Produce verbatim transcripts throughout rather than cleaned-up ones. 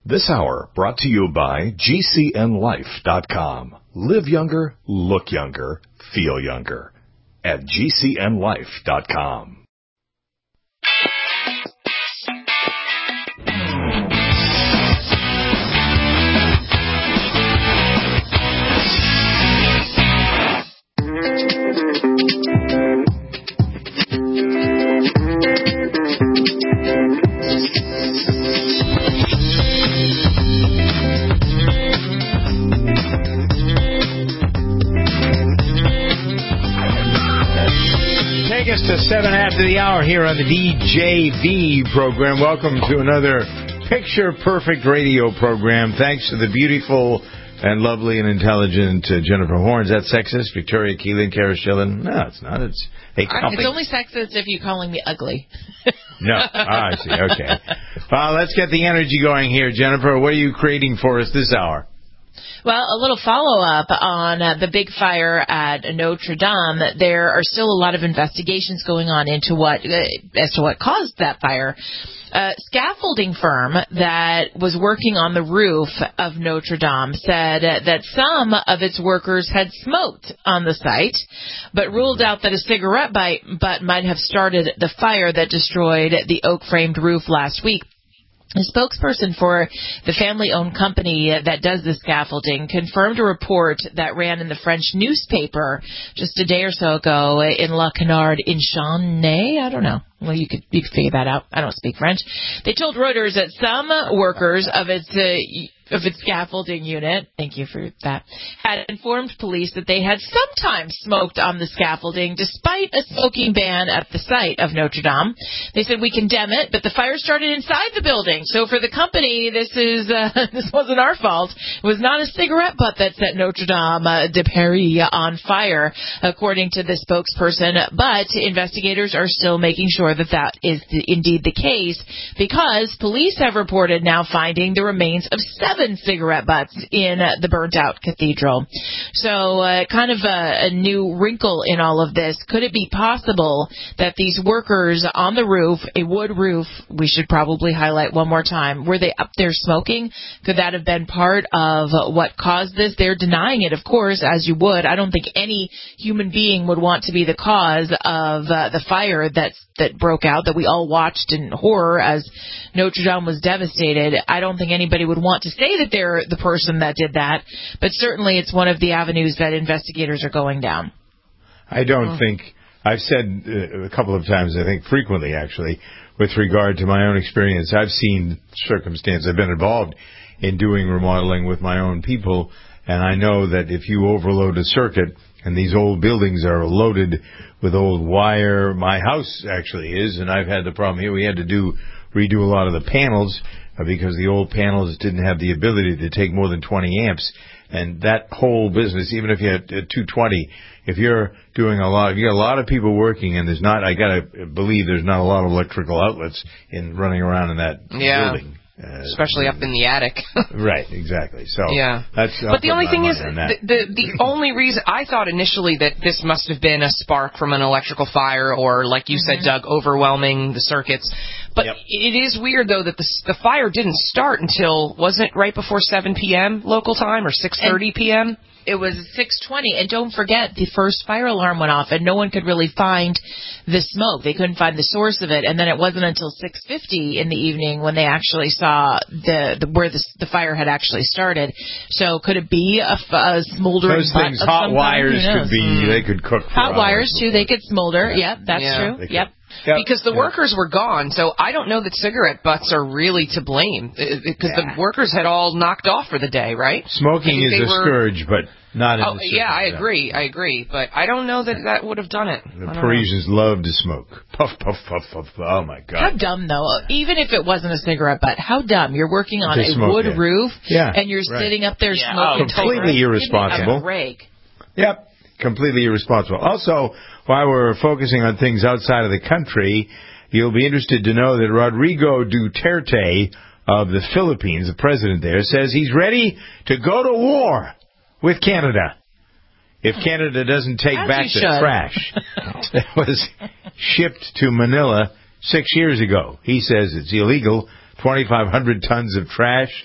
This hour brought to you by G C N life dot com. Live younger, look younger, feel younger at G C N life dot com. Take us to seven after the hour here on the D J V program. Welcome to another Picture Perfect radio program. Thanks to the beautiful and lovely and intelligent uh, Jennifer Horn. Is that sexist? Victoria Keelan, Kara Schillen? No, it's not. It's a It's only sexist if you're calling me ugly. No. Ah, I see. Okay. Well, let's get the energy going here, Jennifer. What are you creating for us this hour? Well, a little follow-up on uh, the big fire at Notre Dame. There are still a lot of investigations going on into what uh, as to what caused that fire. A scaffolding firm that was working on the roof of Notre Dame said that some of its workers had smoked on the site, but ruled out that a cigarette butt might have started the fire that destroyed the oak-framed roof last week. A spokesperson for the family-owned company that does the scaffolding confirmed a report that ran in the French newspaper just a day or so ago in La Canard in Channay. I don't know. Well, you could you could figure that out. I don't speak French. They told Reuters that some workers of its uh, of its scaffolding unit, thank you for that, had informed police that they had sometimes smoked on the scaffolding despite a smoking ban at the site of Notre Dame. They said, we condemn it, but the fire started inside the building. So for the company, this is uh, this wasn't our fault. It was not a cigarette butt that set Notre Dame uh, de Paris on fire, according to the spokesperson. But investigators are still making sure that that is the, indeed the case, because police have reported now finding the remains of seven cigarette butts in uh, the burnt-out cathedral. So uh, kind of a, a new wrinkle in all of this. Could it be possible that these workers on the roof, a wood roof, we should probably highlight one more time, were they up there smoking? Could that have been part of what caused this? They're denying it, of course, as you would. I don't think any human being would want to be the cause of uh, the fire that's, that broke out, that we all watched in horror as Notre Dame was devastated. I don't think anybody would want to say that they're the person that did that, but certainly it's one of the avenues that investigators are going down. I don't oh. think, I've said uh, a couple of times, I think frequently actually, with regard to my own experience, I've seen circumstances, I've been involved in doing remodeling with my own people, and I know that if you overload a circuit, and these old buildings are loaded with old wire, my house actually is, and I've had the problem here, we had to do redo a lot of the panels, because the old panels didn't have the ability to take more than twenty amps. And that whole business, even if you had two twenty, if you're doing a lot, if you got a lot of people working and there's not, I gotta believe there's not a lot of electrical outlets in running around in that yeah. building. Uh, Especially up in the attic. Right, exactly. So yeah. that's. I'll but the only thing is, the, the the only reason I thought initially that this must have been a spark from an electrical fire, or like you mm-hmm. said, Doug, overwhelming the circuits. But yep. it is weird though that the the fire didn't start until, wasn't it right before seven p.m. local time or six thirty p.m. It was six twenty, and don't forget, the first fire alarm went off, and no one could really find the smoke. They couldn't find the source of it, and then it wasn't until six fifty in the evening when they actually saw the, the where the, the fire had actually started. So could it be a, a smoldering Those things, hot wires could be, mm. they could cook for Hot wires, too, they could smolder. Yeah. Yep, that's yeah. true. Yep. Yep. Because the yep. workers were gone, so I don't know that cigarette butts are really to blame. Because yeah. the workers had all knocked off for the day, right? Smoking is a were... scourge, but not in oh, the yeah, I yeah. agree, I agree. But I don't know that that would have done it. The Parisians know. love to smoke. Puff, puff, puff, puff. Oh, my God. How dumb, though. Even if it wasn't a cigarette butt, how dumb. You're working on to a smoke, wood yeah. roof, yeah, and you're right. sitting up there yeah. smoking. Oh, completely irresponsible. A break. Yep. Completely irresponsible. Also, while we're focusing on things outside of the country, you'll be interested to know that Rodrigo Duterte of the Philippines, the president there, says he's ready to go to war with Canada if Canada doesn't take As back the trash that was shipped to Manila six years ago. He says it's illegal, twenty-five hundred tons of trash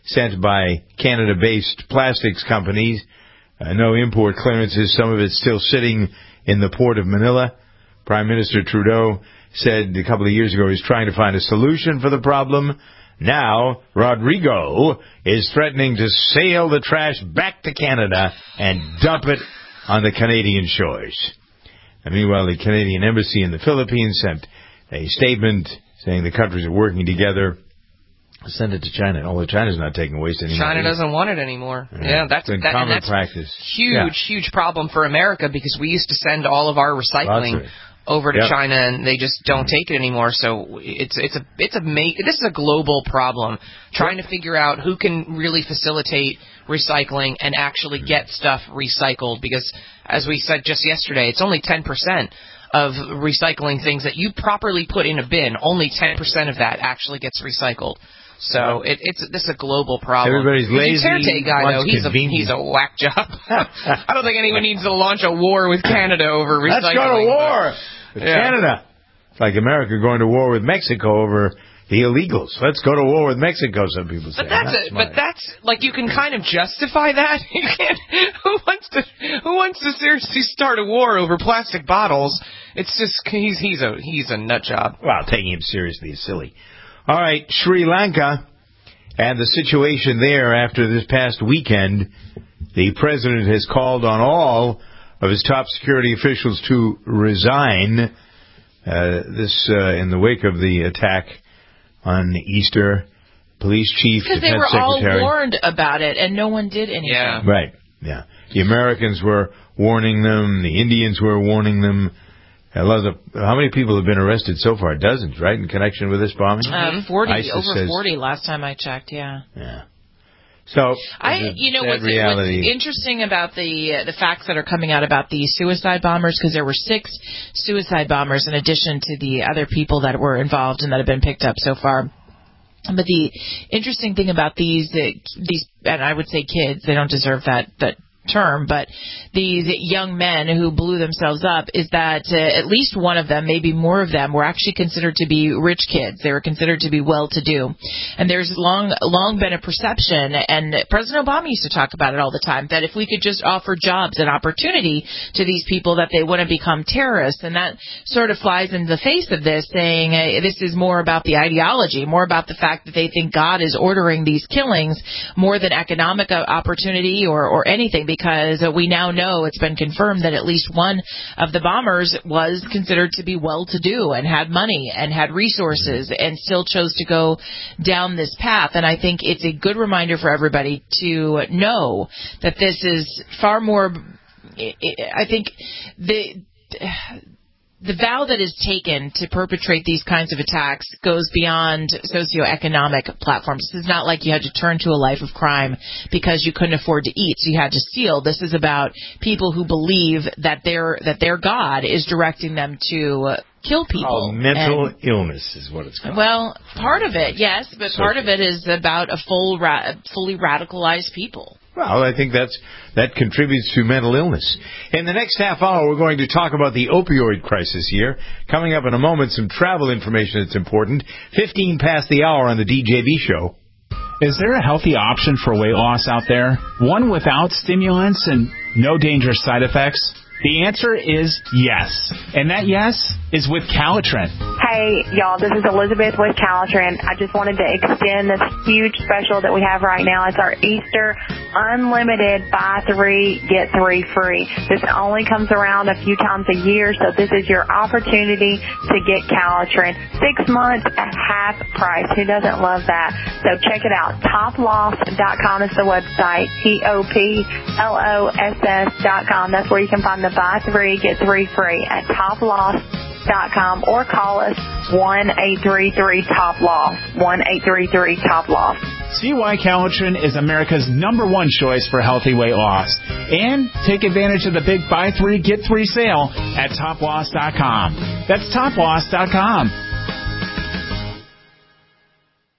sent by Canada-based plastics companies. Uh, no import clearances. Some of it's still sitting in the port of Manila. Prime Minister Trudeau said a couple of years ago he's trying to find a solution for the problem. Now, Rodrigo is threatening to sail the trash back to Canada and dump it on the Canadian shores. And meanwhile, the Canadian Embassy in the Philippines sent a statement saying the countries are working together. Send it to China. Although China's not taking waste anymore. China doesn't want it anymore. Yeah, yeah that's that, common and that's practice. Huge, yeah. huge problem for America because we used to send all of our recycling over to yep. China, and they just don't take it anymore. So it's it's a it's a ma- this is a global problem. Trying to figure out who can really facilitate recycling and actually get stuff recycled. Because as we said just yesterday, it's only ten percent of recycling things that you properly put in a bin. Only ten percent of that actually gets recycled. So it, it's this is a global problem. Everybody's lazy. The Duterte guy, though, he's a he's a whack job. I don't think anyone needs to launch a war with Canada over recycling. Let's go to war with yeah. Canada. It's like America going to war with Mexico over the illegals. Let's go to war with Mexico. Some people say. But that's, that's a, but that's like you can kind of justify that. You can't. Who wants to? Who wants to seriously start a war over plastic bottles? It's just he's he's a he's a nut job. Well, taking him seriously is silly. All right, Sri Lanka and the situation there after this past weekend. The president has called on all of his top security officials to resign. Uh, this uh, in the wake of the attack on Easter. Police chief, because defense they were secretary. all warned about it, and no one did anything. Yeah. Right, yeah. The Americans were warning them. The Indians were warning them. How many people have been arrested so far? Dozens, right, in connection with this bombing? Uh, forty, ISIS over says, forty last time I checked, yeah. Yeah. So, I, you know, what's, what's interesting about the uh, the facts that are coming out about the suicide bombers, because there were six suicide bombers in addition to the other people that were involved and that have been picked up so far. But the interesting thing about these, uh, these, and I would say kids, they don't deserve that, that term, but these young men who blew themselves up is that uh, at least one of them, maybe more of them, were actually considered to be rich kids. They were considered to be well-to-do. And there's long, long been a perception, and President Obama used to talk about it all the time, that if we could just offer jobs and opportunity to these people, that they wouldn't become terrorists. And that sort of flies in the face of this, saying uh, this is more about the ideology, more about the fact that they think God is ordering these killings more than economic opportunity or, or anything. Because we now know it's been confirmed that at least one of the bombers was considered to be well-to-do and had money and had resources and still chose to go down this path. And I think it's a good reminder for everybody to know that this is far more, I think, the... The vow that is taken to perpetrate these kinds of attacks goes beyond socioeconomic platforms. This is not like you had to turn to a life of crime because you couldn't afford to eat, so you had to steal. This is about people who believe that their that their God is directing them to kill people. Oh, mental and, illness is what it's called. Well, part of it, yes, but so, part of it is about a full, ra- fully radicalized people. Well, I think that's that contributes to mental illness. In the next half hour, we're going to talk about the opioid crisis here. Coming up in a moment, some travel information that's important. fifteen past the hour on the D J B show. Is there a healthy option for weight loss out there? One without stimulants and no dangerous side effects? The answer is yes. And that yes is with Calitrin. Hey, y'all, this is Elizabeth with Calitrin. I just wanted to extend this huge special that we have right now. It's our Easter unlimited buy three, get three free. This only comes around a few times a year, so this is your opportunity to get Calitrin. Six months at half price. Who doesn't love that? So check it out. top loss dot com is the website. T O P L O S S dot com. That's where you can find the buy three, get three free at top loss dot com or call us one eight three three top loss, one eight three three top loss. See why Calitrin is America's number one choice for healthy weight loss. And take advantage of the big buy three, get three sale at top loss dot com. That's top loss dot com.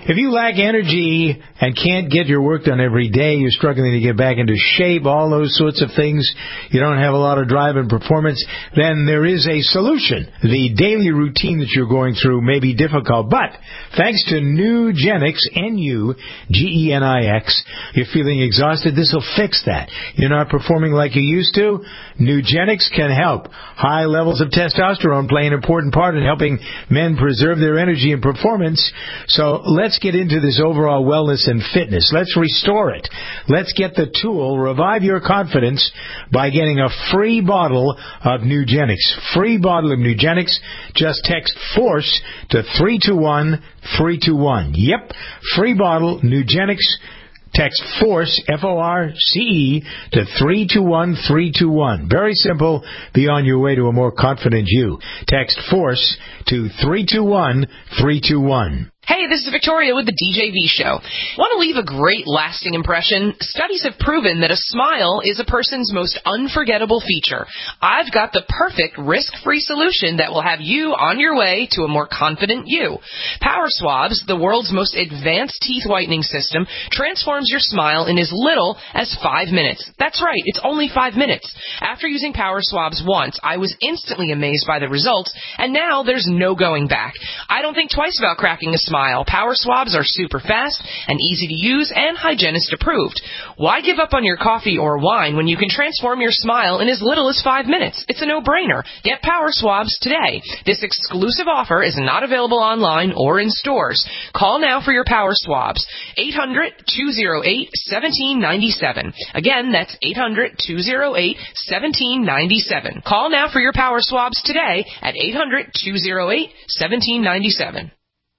If you lack energy and can't get your work done every day, you're struggling to get back into shape, all those sorts of things, you don't have a lot of drive and performance, then there is a solution. The daily routine that you're going through may be difficult, but thanks to Nugenix, N U G E N I X, you're feeling exhausted, this will fix that. You're not performing like you used to? Nugenix can help. High levels of testosterone play an important part in helping men preserve their energy and performance. So let's get into this overall wellness and fitness. Let's restore it. Let's get the tool, revive your confidence, by getting a free bottle of Nugenix. Free bottle of Nugenix. Just text FORCE to three two one three two one. Yep, free bottle, Nugenix. Text FORCE, F O R C E, to three two one three two one. Very simple. Be on your way to a more confident you. Text FORCE to three two one three two one. Hey, this is Victoria with the D J V Show. Want to leave a great lasting impression? Studies have proven that a smile is a person's most unforgettable feature. I've got the perfect risk-free solution that will have you on your way to a more confident you. Power Swabs, the world's most advanced teeth whitening system, transforms your smile in as little as five minutes. That's right, it's only five minutes. After using Power Swabs once, I was instantly amazed by the results, and now there's no going back. I don't think twice about cracking a smile. Power Swabs are super fast and easy to use and hygienist approved. Why give up on your coffee or wine when you can transform your smile in as little as five minutes? It's a no-brainer. Get Power Swabs today. This exclusive offer is not available online or in stores. Call now for your Power Swabs. eight hundred two oh eight one seven nine seven. Again, that's eight hundred two oh eight one seven nine seven. Call now for your Power Swabs today at eight hundred two oh eight one seven nine seven.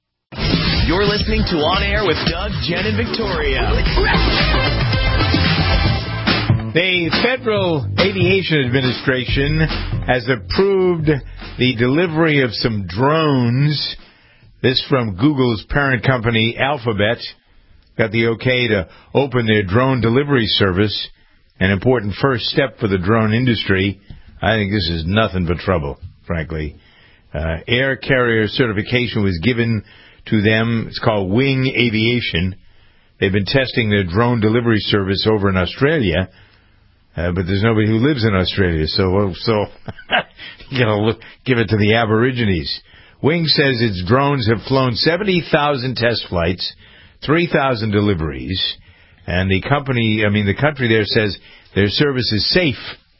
You're listening to On Air with Doug, Jen, and Victoria. The Federal Aviation Administration has approved the delivery of some drones. This from Google's parent company, Alphabet. Got the okay to open their drone delivery service. An important first step for the drone industry. I think this is nothing but trouble, frankly. Uh, air carrier certification was given to them. It's called Wing Aviation. They've been testing their drone delivery service over in Australia, uh, but there's nobody who lives in Australia, so so you know, look, give it to the Aborigines. Wing says its drones have flown seventy thousand test flights, three thousand deliveries, and the company, I mean the country there says their service is safe.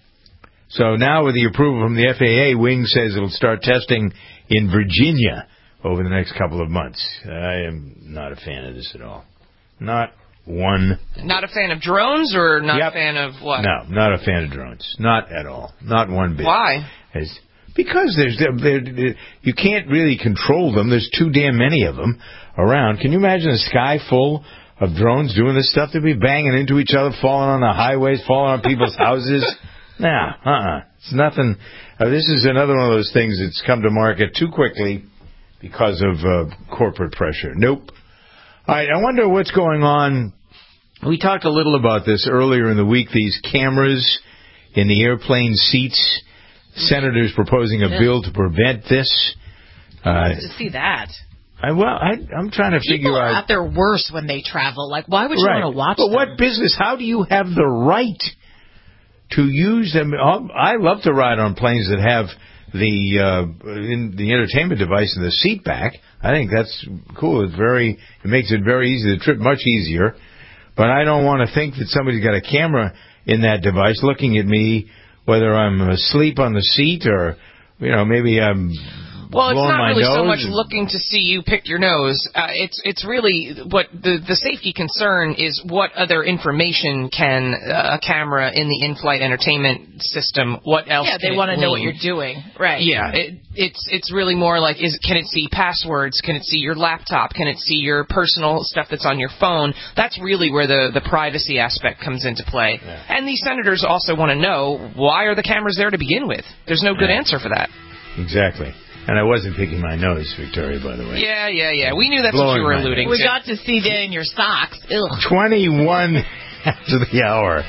So now with the approval from the F A A, Wing says it'll start testing in Virginia over the next couple of months. I am not a fan of this at all. Not one. Not a fan of drones, or not yep. a fan of what? No, not a fan of drones. Not at all. Not one bit. Why? As, because there's they're, they're, you can't really control them. There's too damn many of them around. Can you imagine a sky full of drones doing this stuff? They'd be banging into each other, falling on the highways, falling on people's houses. Nah, uh-uh. It's nothing. Uh, this is another one of those things that's come to market too quickly because of uh, corporate pressure. Nope. All right, I wonder what's going on. We talked a little about this earlier in the week, these cameras in the airplane seats. Senators proposing a bill to prevent this. Uh, to see that. I, well, I, I'm trying to People figure out. People are at their worst when they travel. Like, why would you right. want to watch but them? But what business? How do you have the right to use them? I love to ride on planes that have the uh, in the entertainment device in the seat back. I think that's cool. It's very, it makes it very easy. The trip much easier. But I don't want to think that somebody's got a camera in that device looking at me, whether I'm asleep on the seat or, you know, maybe I'm. Well, it's not really so much and... looking to see you pick your nose. Uh, it's it's really what the the safety concern is. What other information can uh, a camera in the in-flight entertainment system? What else? Yeah, they want to know what you're doing, right? Yeah, it, it's it's really more like is can it see passwords? Can it see your laptop? Can it see your personal stuff that's on your phone? That's really where the the privacy aspect comes into play. Yeah. And these senators also want to know, why are the cameras there to begin with? There's no good yeah. answer for that. Exactly. And I wasn't picking my nose, Victoria, by the way. Yeah, yeah, yeah. We knew that's Blowing what you were alluding we to. We got to see that in your socks. Ugh. twenty-one after the hour.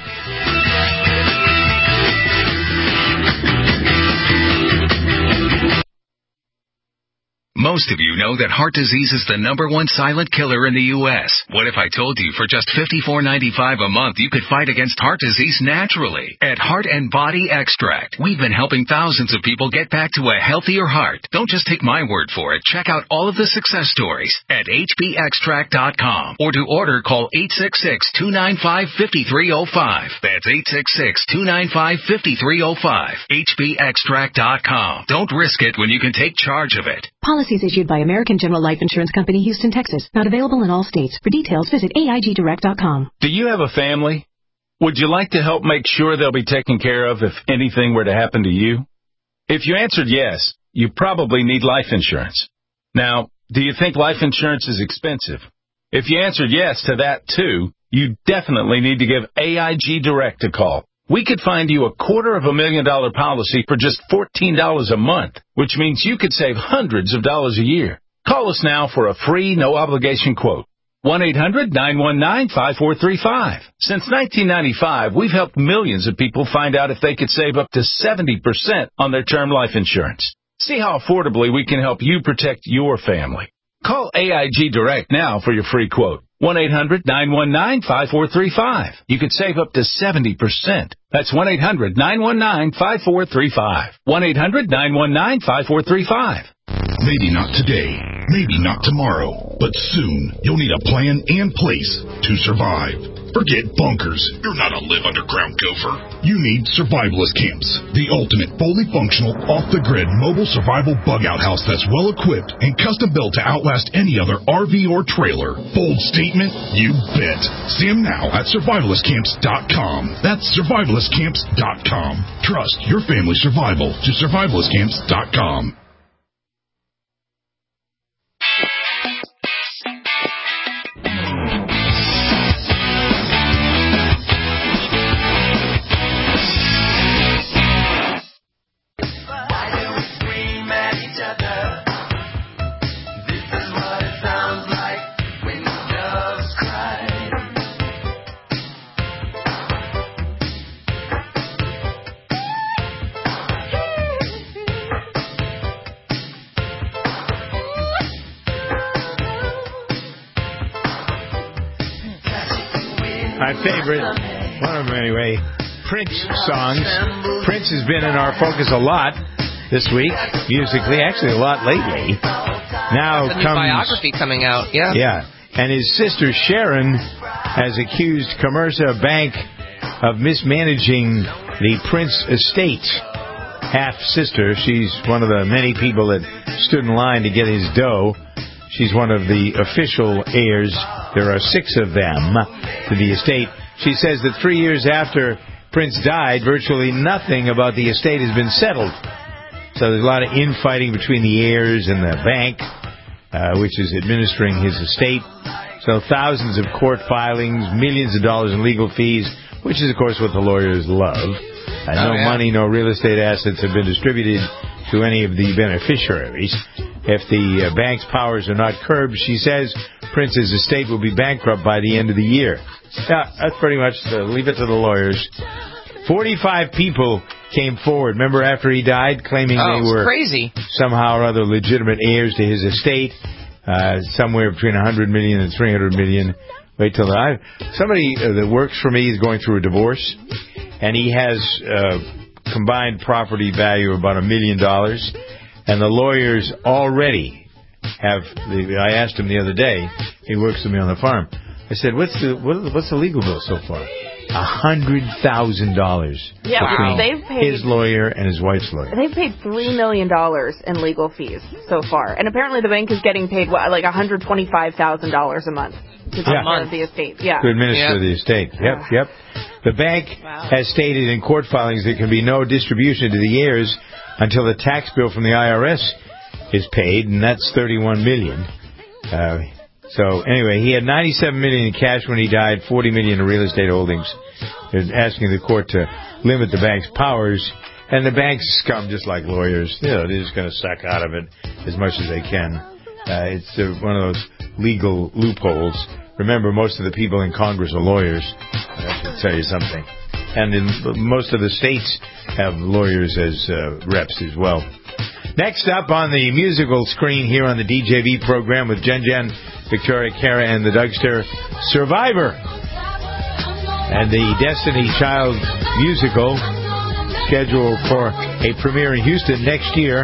Most of you know that heart disease is the number one silent killer in the U S What if I told you for just fifty-four ninety-five a month you could fight against heart disease naturally? At Heart and Body Extract, we've been helping thousands of people get back to a healthier heart. Don't just take my word for it. Check out all of the success stories at H B extract dot com, or to order, call eight six six, two nine five, five three zero five. That's eight six six, two nine five, five three zero five. H B extract dot com. Don't risk it when you can take charge of it. Policies issued by American General Life Insurance Company, Houston, Texas. Not available in all states. For details, visit A I G direct dot com. Do you have a family? Would you like to help make sure they'll be taken care of if anything were to happen to you? If you answered yes, you probably need life insurance. Now, do you think life insurance is expensive? If you answered yes to that too, you definitely need to give A I G Direct a call. We could find you a quarter of a million dollar policy for just fourteen dollars a month, which means you could save hundreds of dollars a year. Call us now for a free, no-obligation quote. one eight hundred, nine one nine, five four three five. Since nineteen ninety-five, we've helped millions of people find out if they could save up to seventy percent on their term life insurance. See how affordably we can help you protect your family. Call A I G Direct now for your free quote. one eight hundred, nine one nine, five four three five. You could save up to seventy percent. That's one eight hundred, nine one nine, five four three five. one eight hundred, nine one nine, five four three five. Maybe not today, maybe not tomorrow, but soon you'll need a plan and place to survive. Forget bunkers. You're not a live underground gopher. You need Survivalist Camps, the ultimate fully functional, off-the-grid mobile survival bug-out house that's well-equipped and custom-built to outlast any other R V or trailer. Bold statement? You bet. See them now at survivalist camps dot com. That's survivalist camps dot com. Trust your family's survival to survivalist camps dot com. My favorite, one of them anyway, Prince songs. Prince has been in our focus a lot this week, musically, actually a lot lately. Now There's a new comes biography coming out, yeah. Yeah, and his sister Sharon has accused Commerza Bank of mismanaging the Prince estate. Half sister, she's one of the many people that stood in line to get his dough. She's one of the official heirs. There are six of them to the estate. She says that three years after Prince died, virtually nothing about the estate has been settled. So there's a lot of infighting between the heirs and the bank, uh, which is administering his estate. So thousands of court filings, millions of dollars in legal fees, which is, of course, what the lawyers love. Uh, no oh, yeah. money, no real estate assets have been distributed to any of the beneficiaries. If the uh, bank's powers are not curbed, she says, Prince's estate will be bankrupt by the end of the year. Yeah, that's pretty much, uh, leave it to the lawyers. forty-five people came forward, remember, after he died, claiming oh, they were crazy. somehow or other legitimate heirs to his estate, uh, somewhere between one hundred million dollars and three hundred million dollars. Wait till I... Somebody uh, that works for me is going through a divorce, and he has uh, combined property value of about a million dollars. And the lawyers already have, the, I asked him the other day, he works with me on the farm. I said, what's the what, what's the legal bill so far? A hundred thousand dollars yeah, between they've paid, his lawyer and his wife's lawyer. They've paid three million dollars in legal fees so far. And apparently the bank is getting paid, what, like one hundred twenty-five thousand dollars a month to take yeah. care of the estate. Yeah. To administer yep. the estate. Yep, yep. The bank wow. has stated in court filings there can be no distribution to the heirs until the tax bill from the I R S is paid, and that's thirty-one million dollars. Uh, so anyway, he had ninety-seven million dollars in cash when he died, forty million dollars in real estate holdings. They're asking the court to limit the bank's powers, and the bank's scum, just like lawyers. You know, they're just going to suck out of it as much as they can. Uh, it's uh, one of those legal loopholes. Remember, most of the people in Congress are lawyers. I should tell you something. And in most of the states have lawyers as uh, reps as well. Next up on the musical screen here on the D J V program with Jen Jen, Victoria, Kara, and the Dougster, Survivor. And the Destiny Child musical scheduled for a premiere in Houston next year,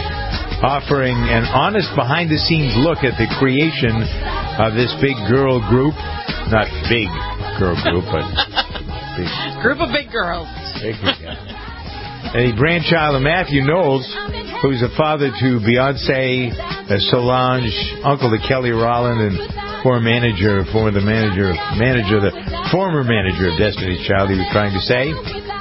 offering an honest behind-the-scenes look at the creation of this big girl group. Not big girl group, but big. Group of big girls. Big, yeah. And the grandchild of Matthew Knowles, who's a father to Beyonce, uh, Solange, uncle to Kelly Rowland, and former manager, former the manager, manager, the former manager of Destiny's Child, he was trying to say.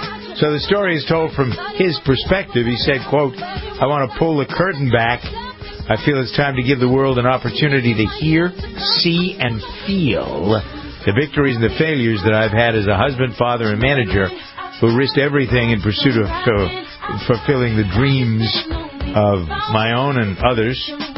So the story is told from his perspective. He said, quote, "I want to pull the curtain back. I feel it's time to give the world an opportunity to hear, see, and feel the victories and the failures that I've had as a husband, father, and manager who risked everything in pursuit of uh, fulfilling the dreams of my own and others."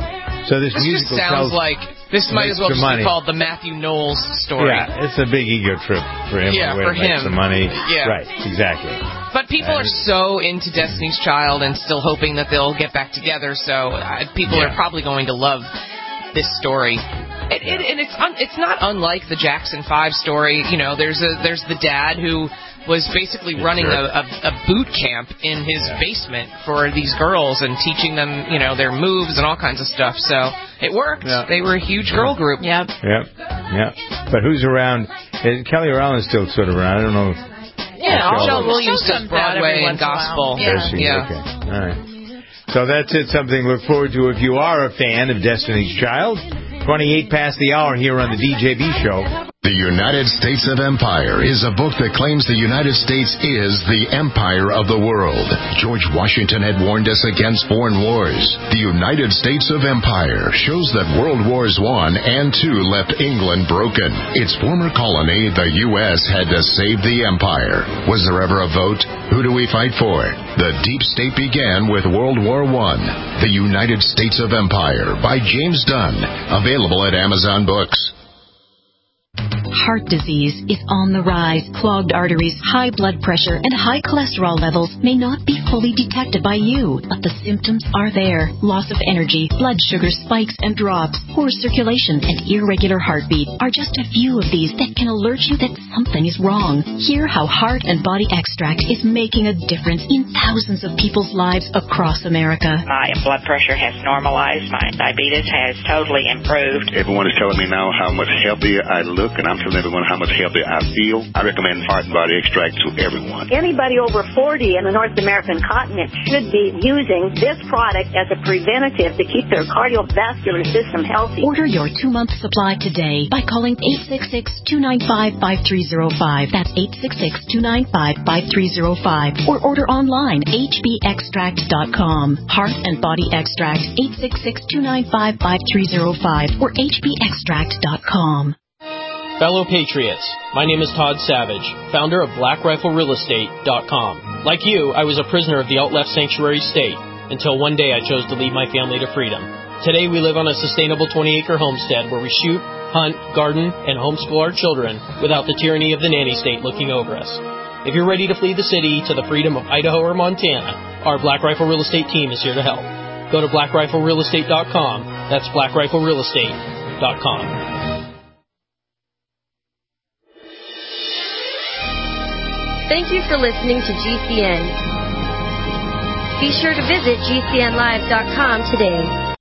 So this, this musical just sounds tells, like this might as well just money. be called the Matthew Knowles story. Yeah, it's a big ego trip for him. Yeah, to for make him. some money. Yeah. Right, exactly. But people And are so into Destiny's Child and still hoping that they'll get back together. So uh, people Yeah. are probably going to love this story. It, it, and it's un, it's not unlike the Jackson Five story. You know, there's a there's the dad who was basically running a, a, a boot camp in his yeah. basement for these girls and teaching them, you know, their moves and all kinds of stuff. So it worked. Yeah. They were a huge girl group. Yep. Yep. Yep. But who's around? Is Kelly Rowland's still sort of around. I don't know. Yeah, Michelle Williams does Broadway and gospel. Yeah. yeah. Okay. All right. So that's it. Something to look forward to if you are a fan of Destiny's Child. twenty-eight past the hour here on the D J V show. The United States of Empire is a book that claims the United States is the empire of the world. George Washington had warned us against foreign wars. The United States of Empire shows that World Wars One and Two left England broken. Its former colony, the U S, had to save the empire. Was there ever a vote? Who do we fight for? The deep state began with World War One. The United States of Empire by James Dunn. Available at Amazon Books. Heart disease is on the rise. Clogged arteries, high blood pressure, and high cholesterol levels may not be fully detected by you, but the symptoms are there. Loss of energy, blood sugar spikes and drops, poor circulation, and irregular heartbeat are just a few of these that can alert you that something is wrong. Hear how Heart and Body Extract is making a difference in thousands of people's lives across America. My blood pressure has normalized. My diabetes has totally improved. Everyone is telling me now how much healthier I look, and I'm telling everyone how much healthier I feel. I recommend Heart and Body Extract to everyone. Anybody over forty in the North American continent should be using this product as a preventative to keep their cardiovascular system healthy. Order your two-month supply today by calling eight six six, two nine five, five three zero five. That's eight six six, two nine five, five three zero five. Or order online, h b extract dot com. Heart and Body Extract, eight six six, two nine five, five three zero five or h b extract dot com. Fellow Patriots, my name is Todd Savage, founder of black rifle real estate dot com. Like you, I was a prisoner of the alt-left sanctuary state until one day I chose to lead my family to freedom. Today we live on a sustainable twenty-acre homestead where we shoot, hunt, garden, and homeschool our children without the tyranny of the nanny state looking over us. If you're ready to flee the city to the freedom of Idaho or Montana, our Black Rifle Real Estate team is here to help. Go to black rifle real estate dot com. That's black rifle real estate dot com. Thank you for listening to G C N. Be sure to visit G C N live dot com today.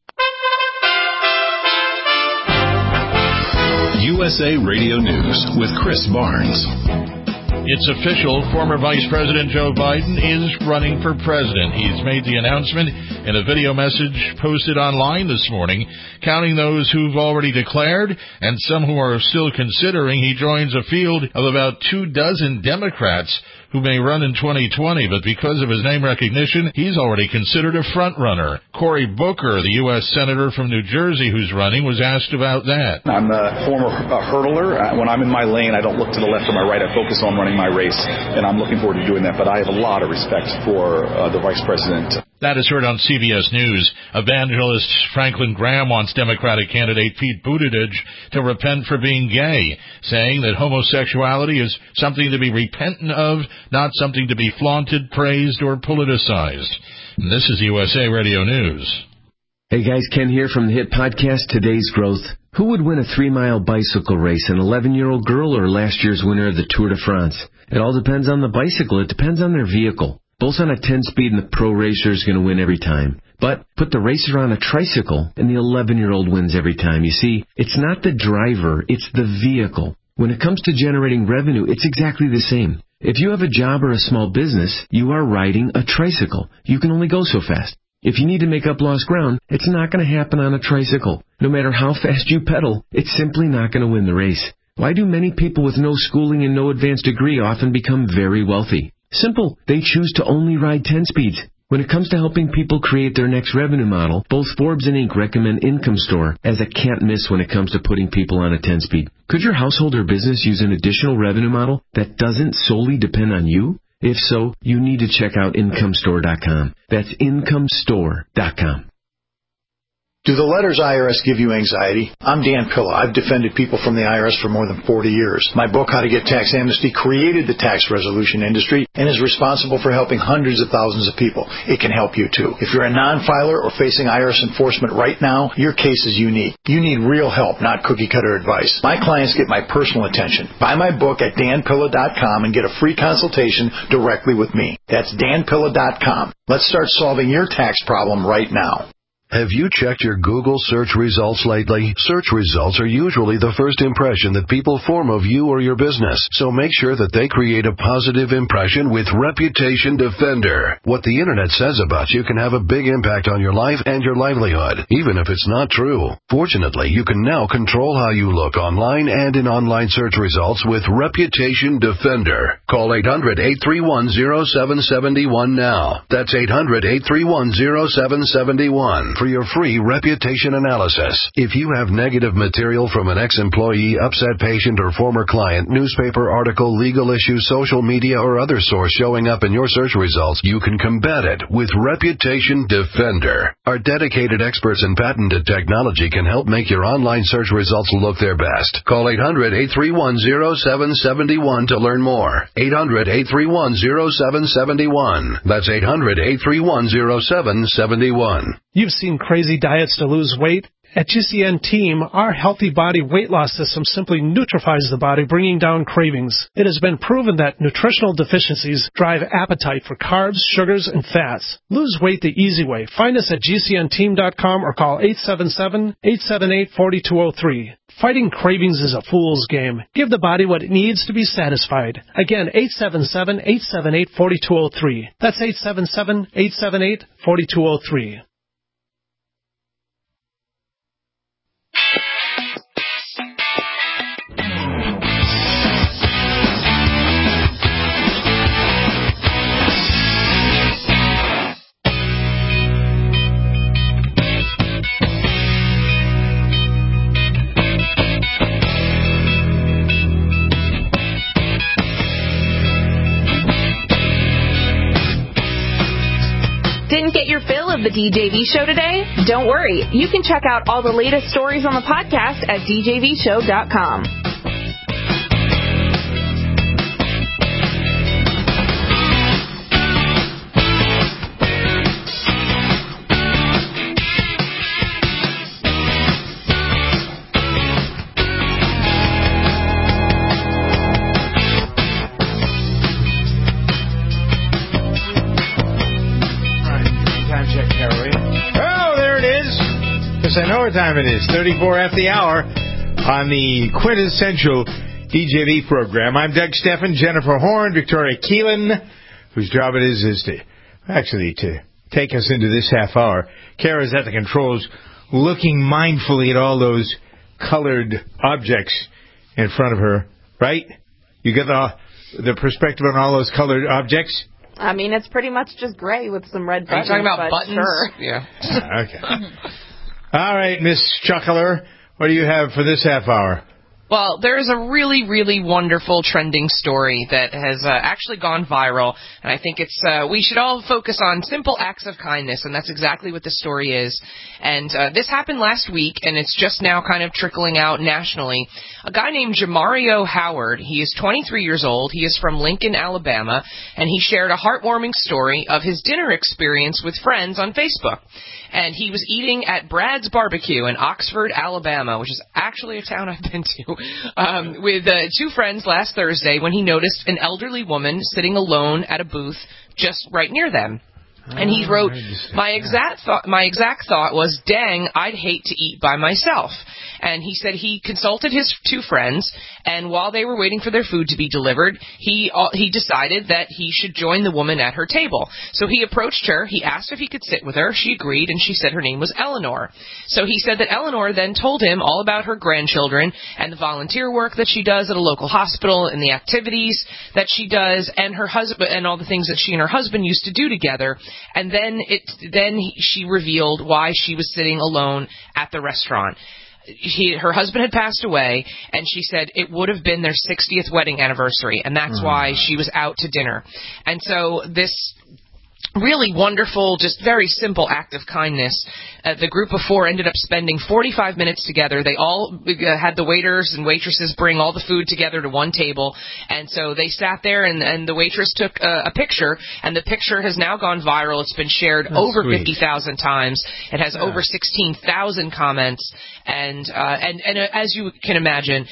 U S A Radio News with Chris Barnes. It's official. Former Vice President Joe Biden is running for president. He's made the announcement in a video message posted online this morning, counting those who've already declared and some who are still considering. He joins a field of about two dozen Democrats who may run in twenty twenty, but because of his name recognition, he's already considered a front-runner. Cory Booker, the U S Senator from New Jersey who's running, was asked about that. I'm a former uh, hurdler. Uh, when I'm in my lane, I don't look to the left or my right. I focus on running my race, and I'm looking forward to doing that. But I have a lot of respect for uh, the Vice President. That is heard on C B S News. Evangelist Franklin Graham wants Democratic candidate Pete Buttigieg to repent for being gay, saying that homosexuality is something to be repentant of, not something to be flaunted, praised, or politicized. And this is U S A Radio News. Hey guys, Ken here from the hit podcast Today's Growth. Who would win a three-mile bicycle race, an eleven-year-old girl or last year's winner of the Tour de France? It all depends on the bicycle. It depends on their vehicle. Both on a ten-speed and the pro racer is going to win every time. But put the racer on a tricycle and the eleven-year-old wins every time. You see, it's not the driver, it's the vehicle. When it comes to generating revenue, it's exactly the same. If you have a job or a small business, you are riding a tricycle. You can only go so fast. If you need to make up lost ground, it's not going to happen on a tricycle. No matter how fast you pedal, it's simply not going to win the race. Why do many people with no schooling and no advanced degree often become very wealthy? Simple. They choose to only ride ten speeds. When it comes to helping people create their next revenue model, both Forbes and Inc recommend Income Store as a can't miss when it comes to putting people on a ten speed. Could your household or business use an additional revenue model that doesn't solely depend on you? If so, you need to check out income store dot com. That's income store dot com. Do the letters I R S give you anxiety? I'm Dan Pilla. I've defended people from the I R S for more than forty years. My book, How to Get Tax Amnesty, created the tax resolution industry and is responsible for helping hundreds of thousands of people. It can help you, too. If you're a non-filer or facing I R S enforcement right now, your case is unique. You need real help, not cookie-cutter advice. My clients get my personal attention. Buy my book at dan pilla dot com and get a free consultation directly with me. That's dan pilla dot com. Let's start solving your tax problem right now. Have you checked your Google search results lately? Search results are usually the first impression that people form of you or your business, so make sure that they create a positive impression with Reputation Defender. What the Internet says about you can have a big impact on your life and your livelihood, even if it's not true. Fortunately, you can now control how you look online and in online search results with Reputation Defender. Call eight hundred, eight three one, zero seven seven one now. That's eight hundred, eight three one, zero seven seven one. For your free reputation analysis. If you have negative material from an ex-employee, upset patient, or former client, newspaper article, legal issue, social media, or other source showing up in your search results, you can combat it with Reputation Defender. Our dedicated experts in patented technology can help make your online search results look their best. Call eight hundred, eight three one, zero seven seven one to learn more. eight hundred, eight three one, zero seven seven one. That's eight hundred, eight three one, zero seven seven one. You've seen crazy diets to lose weight. At G C N Team, our Healthy Body Weight Loss System simply neutralizes the body, bringing down cravings. It has been proven that nutritional deficiencies drive appetite for carbs, sugars, and fats. Lose weight the easy way. Find us at G C N team dot com or call eight seven seven, eight seven eight, four two zero three. Fighting cravings is a fool's game. Give the body what it needs to be satisfied. Again, eight seven seven, eight seven eight, four two zero three. That's eight seven seven, eight seven eight, four two zero three. Didn't get your fill of the D J V show today? Don't worry. You can check out all the latest stories on the podcast at D J V show dot com. I know what time it is. thirty-four after the hour on the quintessential D J V program. I'm Doug Steffen, Jennifer Horn, Victoria Keelan, whose job it is is to actually to take us into this half hour. Kara's at the controls, looking mindfully at all those colored objects in front of her. Right? You get the the perspective on all those colored objects. I mean, it's pretty much just gray with some red buttons. Are you talking about buttons? Sure. Yeah. Okay. All right, Miss Chuckler, what do you have for this half hour? Well, there is a really, really wonderful trending story that has uh, actually gone viral, and I think it's uh, we should all focus on simple acts of kindness, and that's exactly what the story is. And uh, this happened last week, and it's just now kind of trickling out nationally. A guy named Jamario Howard, he is twenty-three years old, he is from Lincoln, Alabama, and he shared a heartwarming story of his dinner experience with friends on Facebook. And he was eating at Brad's Barbecue in Oxford, Alabama, which is actually a town I've been to, um, with uh, two friends last Thursday when he noticed an elderly woman sitting alone at a booth just right near them. And he wrote, my exact thought, my exact thought was, dang, I'd hate to eat by myself. And he said he consulted his two friends, and while they were waiting for their food to be delivered, he uh, he decided that he should join the woman at her table. So he approached her, he asked if he could sit with her, she agreed, and she said her name was Eleanor. So he said that Eleanor then told him all about her grandchildren and the volunteer work that she does at a local hospital and the activities that she does and her husband and all the things that she and her husband used to do together. And then it then he, she revealed why she was sitting alone at the restaurant. He, her husband had passed away, and she said it would have been their sixtieth wedding anniversary, and that's mm. why she was out to dinner. And so this really wonderful, just very simple act of kindness. Uh, the group of four ended up spending forty-five minutes together. They all uh, had the waiters and waitresses bring all the food together to one table. And so they sat there, and, and the waitress took uh, a picture, and the picture has now gone viral. It's been shared That's over sweet. fifty thousand times. It has yeah. over sixteen thousand comments. And, uh, and, and uh, as you can imagine,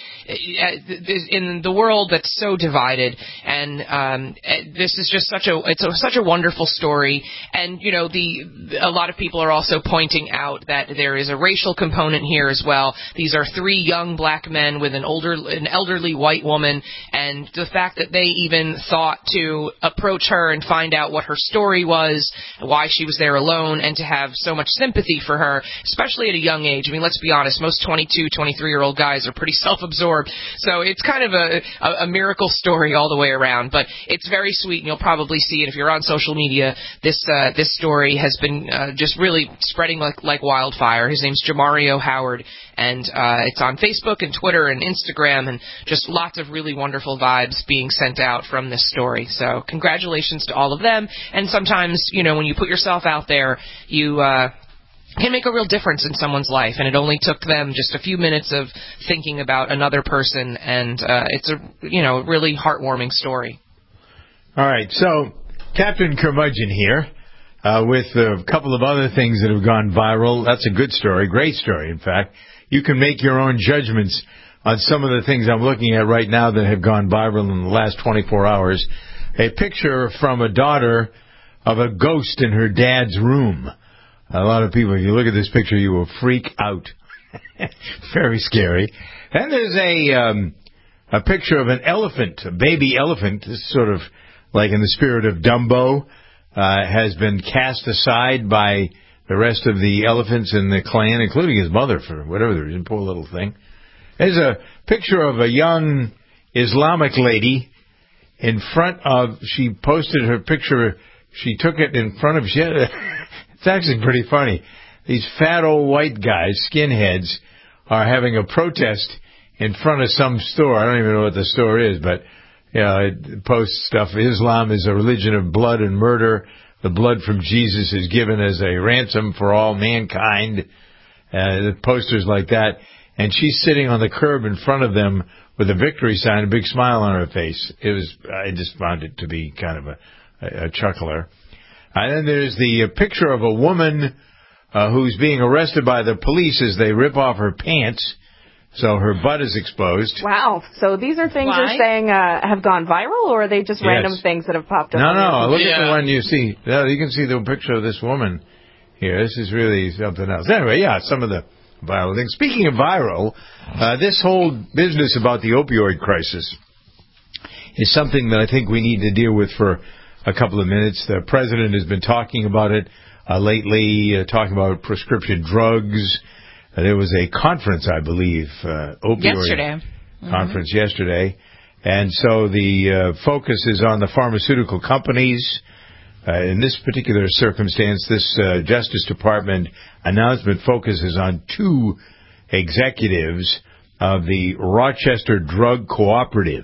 in the world that's so divided, and um, this is just such a, it's a, such a wonderful story. And, you know, the, a lot of people are also pointing out that there is a racial component here as well. These are three young black men with an older, an elderly white woman, and the fact that they even thought to approach her and find out what her story was, why she was there alone, and to have so much sympathy for her, especially at a young age. I mean, let's be honest, most twenty-two, twenty-three-year-old guys are pretty self-absorbed, so it's kind of a, a, a miracle story all the way around, but it's very sweet, and you'll probably see it if you're on social media. This uh, this story has been uh, just really spreading like, like wildfire. His name's Jamario Howard, and uh, it's on Facebook and Twitter and Instagram, and just lots of really wonderful vibes being sent out from this story. So congratulations to all of them, and sometimes, you know, when you put yourself out there, you... Uh, can make a real difference in someone's life, and it only took them just a few minutes of thinking about another person, and uh, it's a, you know, really heartwarming story. All right, so Captain Curmudgeon here uh, with a couple of other things that have gone viral. That's a good story, great story, in fact. You can make your own judgments on some of the things I'm looking at right now that have gone viral in the last twenty-four hours. A picture from a daughter of a ghost in her dad's room. A lot of people, if you look at this picture, you will freak out. Very scary. And there's a um, a picture of an elephant, a baby elephant, this sort of like in the spirit of Dumbo, uh, has been cast aside by the rest of the elephants in the clan, including his mother, for whatever the reason. Poor little thing. There's a picture of a young Islamic lady in front of, she posted her picture, she took it in front of, she had a, it's actually pretty funny. These fat old white guys, skinheads, are having a protest in front of some store. I don't even know what the store is, but you know, it posts stuff. Islam is a religion of blood and murder. The blood from Jesus is given as a ransom for all mankind. Uh, posters like that. And she's sitting on the curb in front of them with a victory sign, a big smile on her face. It was, I just found it to be kind of a, a, a chuckler. And then there's the uh, picture of a woman uh, who's being arrested by the police as they rip off her pants, so her butt is exposed. Wow. So these are things Why? you're saying uh, have gone viral, or are they just Yes. random things that have popped up? No, on no, your look feed? at the one you see. Yeah, you can see the picture of this woman here. This is really something else. Anyway, yeah, some of the viral things. Speaking of viral, uh, this whole business about the opioid crisis is something that I think we need to deal with for a couple of minutes. The president has been talking about it uh, lately, uh, talking about prescription drugs. Uh, there was a conference, I believe, uh, opioid yesterday. conference Mm-hmm. yesterday. And so the uh, focus is on the pharmaceutical companies. Uh, in this particular circumstance, this uh, Justice Department announcement focuses on two executives of the Rochester Drug Cooperative,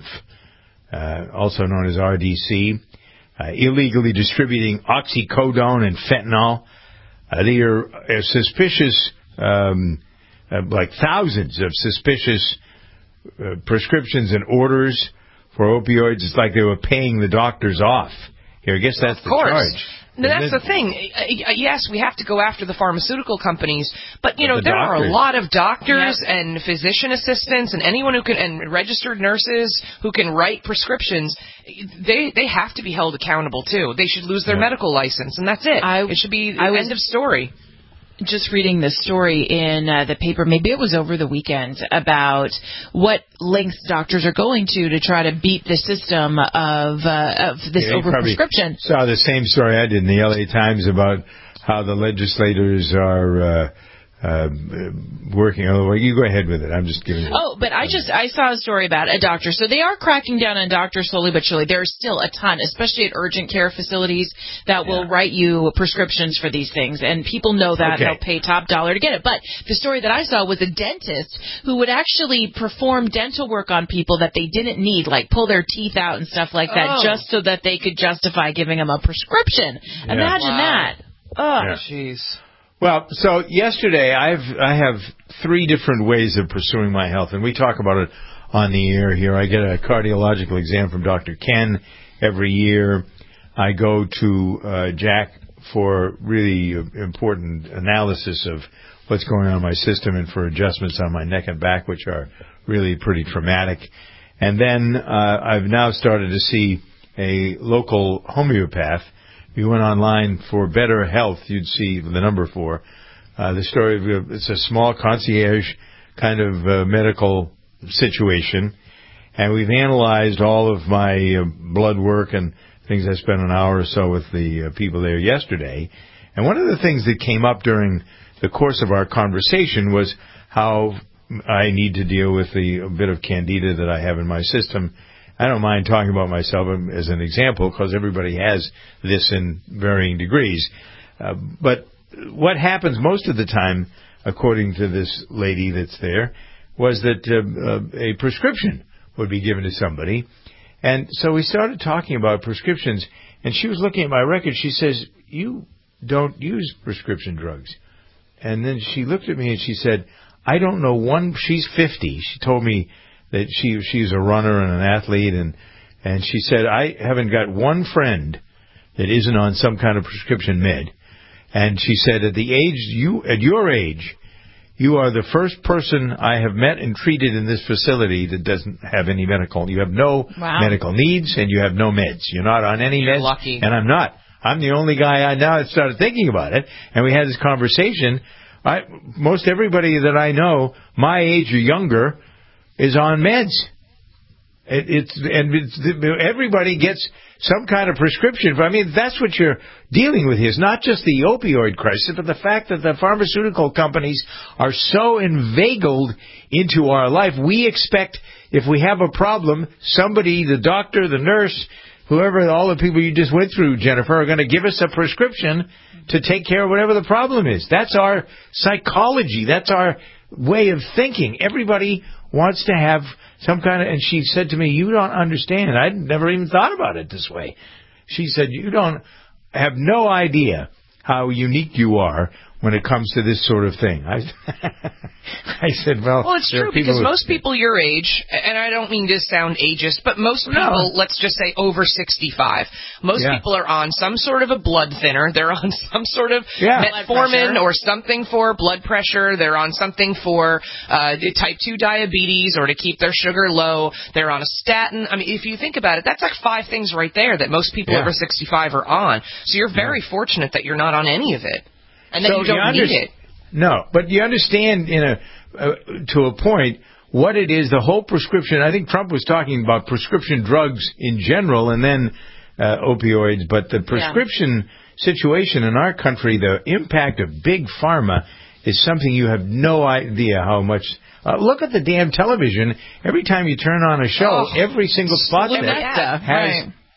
uh, also known as R D C, uh, illegally distributing oxycodone and fentanyl. Uh, they are uh, suspicious, um, uh, like thousands of suspicious uh, prescriptions and orders for opioids. It's like they were paying the doctors off. Here, I guess that's of the course. charge. No, that's the thing. Yes, we have to go after the pharmaceutical companies, but you know the there doctors. are a lot of doctors Yep. and physician assistants and anyone who can and registered nurses who can write prescriptions. They they have to be held accountable too. They should lose their Yeah. medical license, and that's it. I, it should be the I was, end of story. Just reading this story in uh, the paper, maybe it was over the weekend, about what lengths doctors are going to to try to beat the system of uh, of this Yeah, you overprescription. saw the same story I did in the L A Times about how the legislators are uh, uh, working. Oh, well, you go ahead with it. I'm just giving you. Oh, but I just I saw a story about a doctor. So they are cracking down on doctors slowly but surely. There's still a ton, especially at urgent care facilities, that will write you prescriptions for these things, and people know that. Okay. They'll pay top dollar to get it. But the story that I saw was a dentist who would actually perform dental work on people that they didn't need, like pull their teeth out and stuff like that, Oh. just so that they could justify giving them a prescription. Yeah. Imagine Wow. that. Oh, Yeah. Jeez. Well, so yesterday I've I have three different ways of pursuing my health, and we talk about it on the air here. I get a cardiological exam from Doctor Ken every year. I go to uh, Jack for really important analysis of what's going on in my system and for adjustments on my neck and back, which are really pretty traumatic. And then uh, I've now started to see a local homeopath. If you went online for Better Health, you'd see the number four. Uh, the story of it's a small concierge kind of uh, medical situation, and we've analyzed all of my uh, blood work and things. I spent an hour or so with the uh, people there yesterday, and one of the things that came up during the course of our conversation was how I need to deal with the a bit of candida that I have in my system. I don't mind talking about myself as an example because everybody has this in varying degrees. Uh, but what happens most of the time, according to this lady that's there, was that uh, uh, a prescription would be given to somebody. And so we started talking about prescriptions, and she was looking at my record. She says, "You don't use prescription drugs." And then she looked at me and she said, "I don't know one." She's fifty. She told me that she she's a runner and an athlete, and and she said, "I haven't got one friend that isn't on some kind of prescription med." And she said, "At the age you at your age, you are the first person I have met and treated in this facility that doesn't have any medical. You have no Wow. medical needs, and you have no meds. You're not on any You're meds." lucky. And I'm not. I'm the only guy I now started thinking about it, and we had this conversation. I, most everybody that I know, my age or younger, is on meds. It, it's and it's, everybody gets some kind of prescription. I mean, that's what you're dealing with here. It's not just the opioid crisis, but the fact that the pharmaceutical companies are so inveigled into our life. We expect if we have a problem, somebody, the doctor, the nurse, whoever, all the people you just went through, Jennifer, are going to give us a prescription to take care of whatever the problem is. That's our psychology. That's our way of thinking. Everybody wants to have some kind of, and she said to me, "You don't understand. I'd never even thought about it this way." She said, "You don't have no idea how unique you are when it comes to this sort of thing." I, I said, well, Well, it's there true are people because who- most people your age, and I don't mean to sound ageist, but most people, let's just say over sixty-five, most Yeah. people are on some sort of a blood thinner. They're on some sort of Yeah. metformin or something for blood pressure. They're on something for uh, type two diabetes or to keep their sugar low. They're on a statin. I mean, if you think about it, that's like five things right there that most people Yeah. over sixty-five are on. So you're very fortunate that you're not on any of it. And then So you don't you need underst- it. No, but you understand in a uh, to a point what it is. The whole prescription. I think Trump was talking about prescription drugs in general, and then uh, opioids. But the prescription situation in our country, the impact of big pharma, is something you have no idea how much. Uh, look at the damn television. Every time you turn on a show, Oh, every single spot look there at that, has right.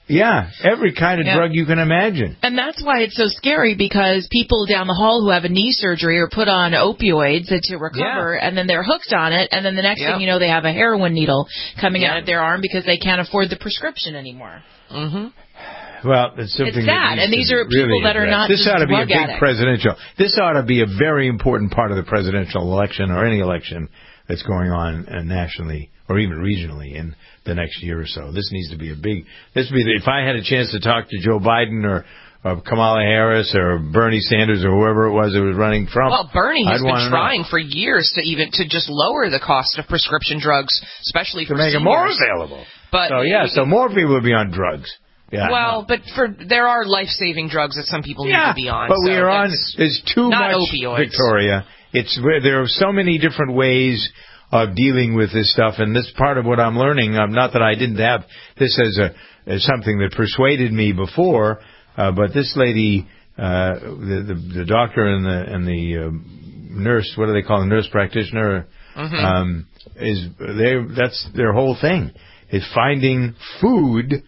Yeah, every kind of Yeah. drug you can imagine. And that's why it's so scary, because people down the hall who have a knee surgery are put on opioids to recover, and then they're hooked on it, and then the next Yeah. thing you know, they have a heroin needle coming Yeah. out of their arm because they can't afford the prescription anymore. Mm-hmm. Well, it's something It's that sad, needs and these to be are people really that are addressed. not This just ought to be a drug big addicts. presidential. This ought to be a very important part of the presidential election, or any election that's going on uh, nationally or even regionally in the next year or so. This needs to be a big. This would be the, if I had a chance to talk to Joe Biden or, or Kamala Harris or Bernie Sanders or whoever it was that was running Trump. Well, Bernie has I'd wanna been know. trying for years to even to just lower the cost of prescription drugs, especially to for make seniors. it more available. But So yeah, so more people would be on drugs. Yeah. Well, but for there are life-saving drugs that some people Yeah, need to be on. but so we are on. that's There's too not much, opioids. Victoria. It's where there are so many different ways of dealing with this stuff, and this part of what I'm learning. Um, not that I didn't have this as a as something that persuaded me before, uh, but this lady, uh, the, the the doctor and the and the uh, nurse, what do they call a nurse practitioner? Mm-hmm. Um, is they that's their whole thing is finding food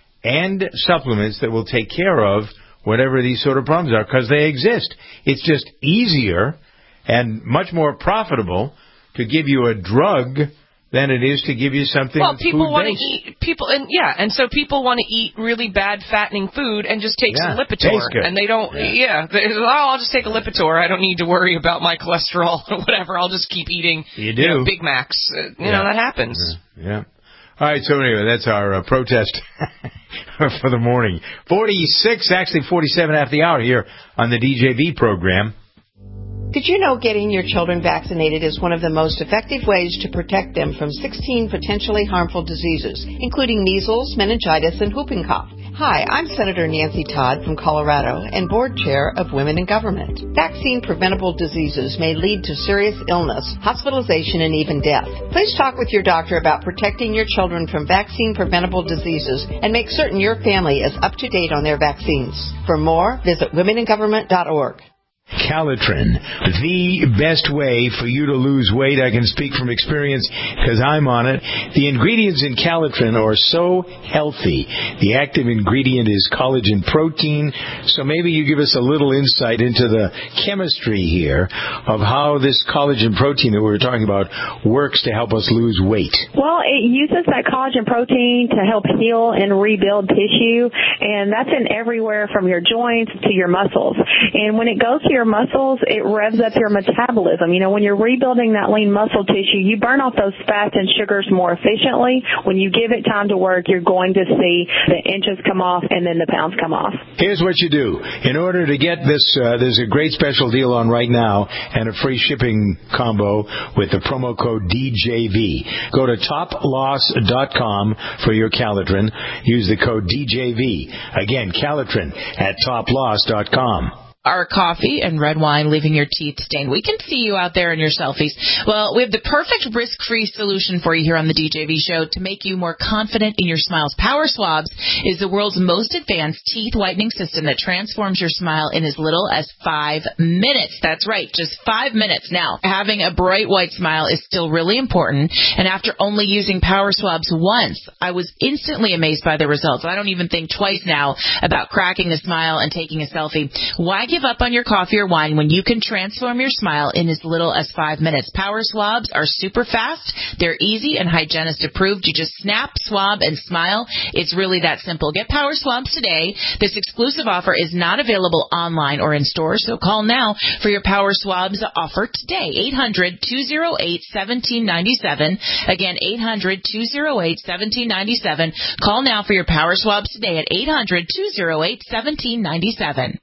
and supplements that will take care of whatever these sort of problems are, because they exist. It's just easier and much more profitable to give you a drug than it is to give you something Well, that's people want to food-based. eat people, and yeah, and so people want to eat really bad, fattening food and just take Yeah, some Lipitor, tastes good. and they don't. Yeah. Yeah, they, oh, I'll just take a Lipitor. I don't need to worry about my cholesterol or whatever. I'll just keep eating. You do. know, Big Macs. Uh, you Yeah. know that happens. Yeah. yeah. All right, so anyway, that's our uh, protest for the morning. forty-six, actually forty-seven after the hour here on the D J V program. Did you know getting your children vaccinated is one of the most effective ways to protect them from sixteen potentially harmful diseases, including measles, meningitis, and whooping cough? Hi, I'm Senator Nancy Todd from Colorado and Board Chair of Women in Government. Vaccine-preventable diseases may lead to serious illness, hospitalization, and even death. Please talk with your doctor about protecting your children from vaccine-preventable diseases and make certain your family is up to date on their vaccines. For more, visit women in government dot org. Calitrin, the best way for you to lose weight. I can speak from experience because I'm on it. The ingredients in Calitrin are so healthy. The active ingredient is collagen protein. So maybe you give us a little insight into the chemistry here of how this collagen protein that we were talking about works to help us lose weight. Well, it uses that collagen protein to help heal and rebuild tissue, and that's in everywhere from your joints to your muscles. And when it goes to your muscles, it revs up your metabolism. You know, when you're rebuilding that lean muscle tissue, you burn off those fats and sugars more efficiently. When you give it time to work, you're going to see the inches come off and then the pounds come off. Here's what you do. In order to get this, uh, there's a great special deal on right now and a free shipping combo with the promo code D J V. Go to top loss dot com for your Calitrin. Use the code D J V. Again, Calitrin at top loss dot com. Our coffee and red wine leaving your teeth stained. We can see you out there in your selfies. Well, we have the perfect risk-free solution for you here on the D J V show to make you more confident in your smiles. Power Swabs is the world's most advanced teeth whitening system that transforms your smile in as little as five minutes. That's right, just five minutes. Now, having a bright white smile is still really important, and after only using Power Swabs once, I was instantly amazed by the results. I don't even think twice now about cracking a smile and taking a selfie. Why give up on your coffee or wine when you can transform your smile in as little as five minutes? Power Swabs are super fast. They're easy and hygienist approved. You just snap, swab, and smile. It's really that simple. Get Power Swabs today. This exclusive offer is not available online or in stores, so call now for your Power Swabs offer today. eight hundred, two oh eight, one seven nine seven. Again, eight hundred, two oh eight, one seven nine seven. Call now for your Power Swabs today at eight hundred, two oh eight, one seven nine seven.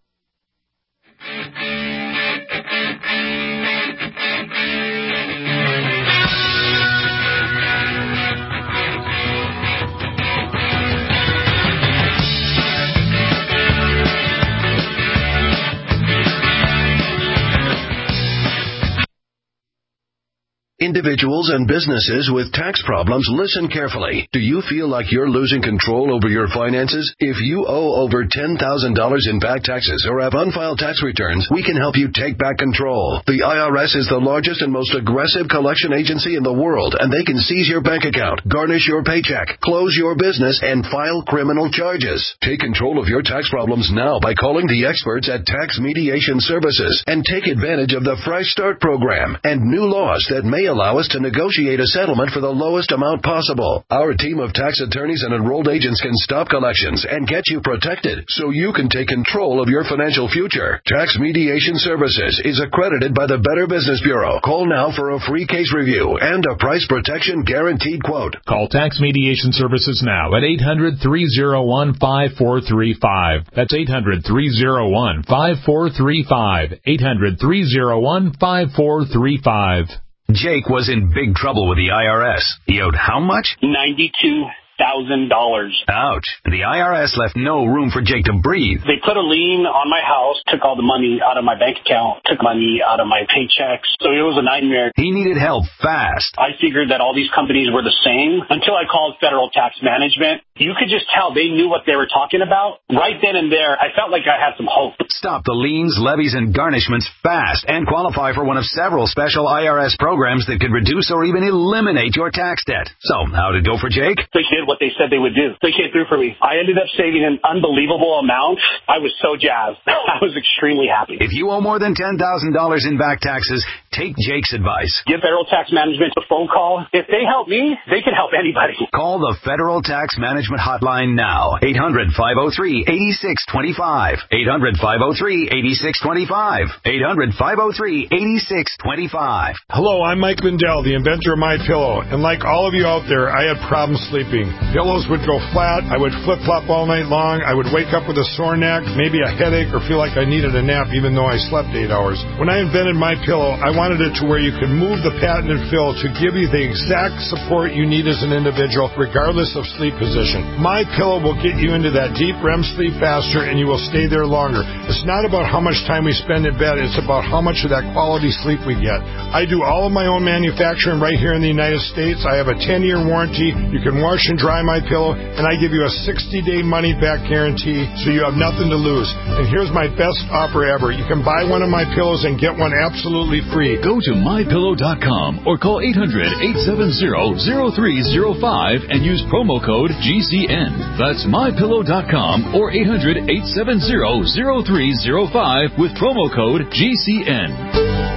Individuals and businesses with tax problems, listen carefully. Do you feel like you're losing control over your finances? If you owe over ten thousand dollars in back taxes or have unfiled tax returns, we can help you take back control. The I R S is the largest and most aggressive collection agency in the world, and they can seize your bank account, garnish your paycheck, close your business, and file criminal charges. Take control of your tax problems now by calling the experts at Tax Mediation Services and take advantage of the Fresh Start program and new laws that may allow us to negotiate a settlement for the lowest amount possible. Our team of tax attorneys and enrolled agents can stop collections and get you protected so you can take control of your financial future. Tax Mediation Services is accredited by the Better Business Bureau. Call now for a free case review and a price protection guaranteed quote. Call Tax Mediation Services now at eight hundred, three oh one, five four three five. That's eight hundred, three oh one, five four three five. eight hundred, three oh one, five four three five. Jake was in big trouble with the I R S. He owed how much? ninety-two thousand dollars. Ouch. The I R S left no room for Jake to breathe. They put a lien on my house, took all the money out of my bank account, took money out of my paychecks. So it was a nightmare. He needed help fast. I figured that all these companies were the same until I called Federal Tax Management. You could just tell they knew what they were talking about. Right then and there, I felt like I had some hope. Stop the liens, levies, and garnishments fast and qualify for one of several special I R S programs that could reduce or even eliminate your tax debt. So, how'd it go for Jake? They did what they said they would do. They came through for me. I ended up saving an unbelievable amount. I was so jazzed. I was extremely happy. If you owe more than ten thousand dollars in back taxes, take Jake's advice. Give Federal Tax Management a phone call. If they help me, they can help anybody. Call the Federal Tax Management Hotline now. eight hundred, five oh three, eight six two five. eight hundred, five oh three, eight six two five. eight hundred, five oh three, eight six two five. Hello, I'm Mike Lindell, the inventor of MyPillow. And like all of you out there, I had problems sleeping. Pillows would go flat. I would flip-flop all night long. I would wake up with a sore neck, maybe a headache, or feel like I needed a nap even though I slept eight hours. When I invented MyPillow, I wanted it to where you could move the patented fill to give you the exact support you need as an individual, regardless of sleep position. MyPillow will get you into that deep R E M sleep faster, and you will stay there longer. It's not about how much time we spend in bed. It's about how much of that quality sleep we get. I do all of my own manufacturing right here in the United States. I have a ten-year warranty. You can wash and dry MyPillow, and I give you a sixty-day money-back guarantee, so you have nothing to lose. And here's my best offer ever. You can buy one of my pillows and get one absolutely free. Go to my pillow dot com or call eight hundred, eight seven zero, zero three zero five and use promo code G C N. That's my pillow dot com or eight hundred, eight seven zero, zero three zero five with promo code G C N.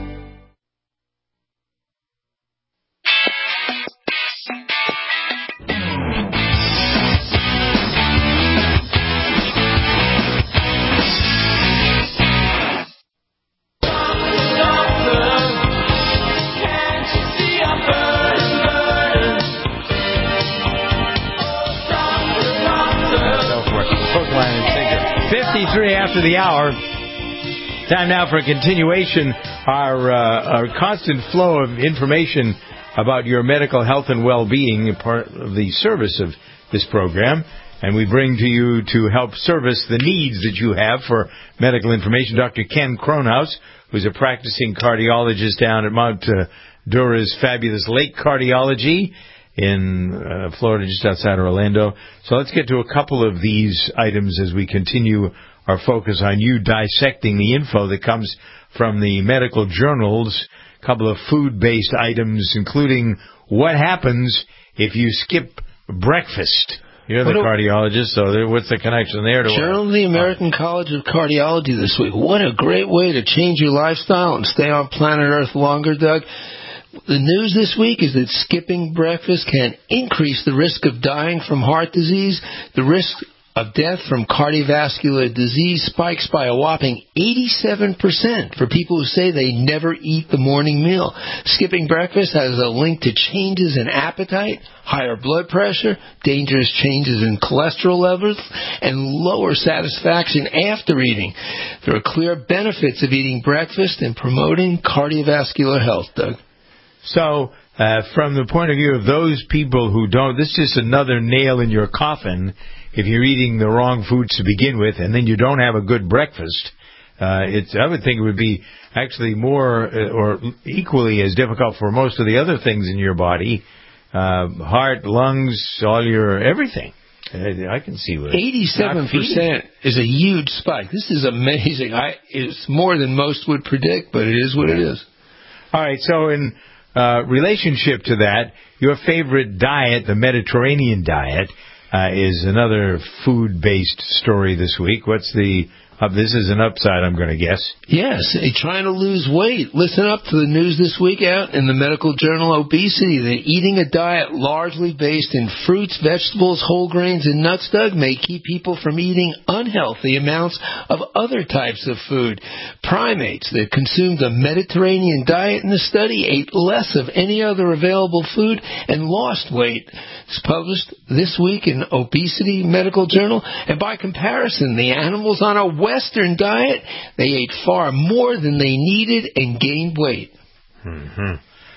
After the hour, time now for a continuation, our, uh, our constant flow of information about your medical health and well-being, part of the service of this program. And we bring to you to help service the needs that you have for medical information, Doctor Ken Kronhaus, who's a practicing cardiologist down at Mount uh, Dora's fabulous Lake Cardiology in uh, Florida, just outside Orlando. So let's get to a couple of these items as we continue our focus on you dissecting the info that comes from the medical journals, a couple of food-based items, including what happens if you skip breakfast. You're the cardiologist, so there, what's the connection there? To Journal of the American College of Cardiology this week. What a great way to change your lifestyle and stay on planet Earth longer, Doug. The news this week is that skipping breakfast can increase the risk of dying from heart disease. The risk of death from cardiovascular disease spikes by a whopping eighty-seven percent for people who say they never eat the morning meal. Skipping breakfast has a link to changes in appetite, higher blood pressure, dangerous changes in cholesterol levels, and lower satisfaction after eating. There are clear benefits of eating breakfast in promoting cardiovascular health, Doug. So, uh, from the point of view of those people who don't, this is another nail in your coffin. If you're eating the wrong foods to begin with and then you don't have a good breakfast, Uh, it's, I would think it would be actually more uh, or equally as difficult for most of the other things in your body, uh, heart, lungs, all your everything. Uh, I can see what eighty-seven percent is a huge spike. This is amazing. I, it's more than most would predict, but it is what it is. All right, so in uh, relationship to that, your favorite diet, the Mediterranean diet, uh, is another food-based story this week. What's the... Uh, this is an upside, I'm going to guess. Yes, trying to lose weight. Listen up to the news this week out in the medical journal Obesity that eating a diet largely based in fruits, vegetables, whole grains, and nuts, Doug, may keep people from eating unhealthy amounts of other types of food. Primates that consumed the Mediterranean diet in the study ate less of any other available food and lost weight. It's published this week in Obesity Medical Journal. And by comparison, the animals on a Western diet, they ate far more than they needed and gained weight. Mm-hmm.